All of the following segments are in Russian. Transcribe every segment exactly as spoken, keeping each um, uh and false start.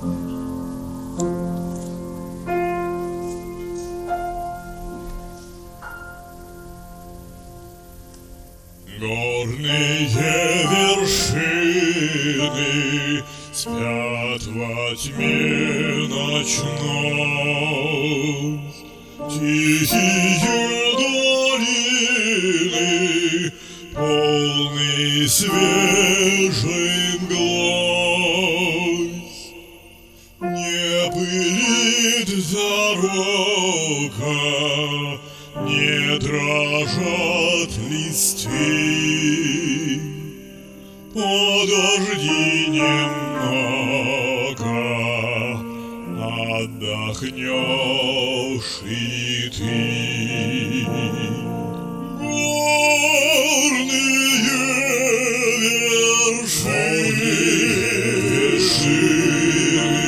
Горные вершины спят во тьме ночной, тихие долины, полные свежей мглой. Не пылит дорога, не дрожат листы. Подожди немного, отдохнешь и ты. Горные вершины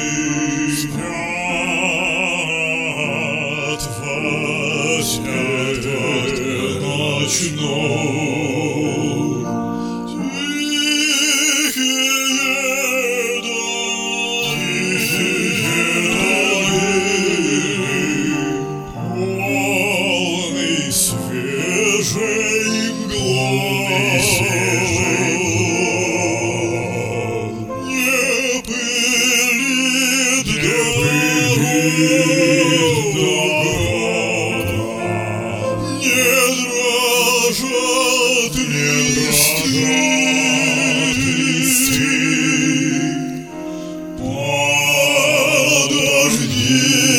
спят во тьме ночной. Свежей мглой, не пылит дорога, не дрожат листы. Подожди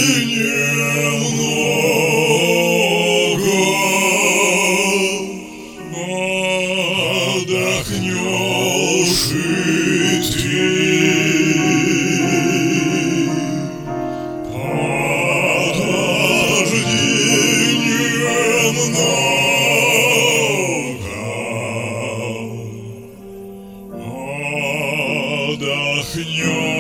немного, отдохнешь и ты. Подожди немного, отдохнешь.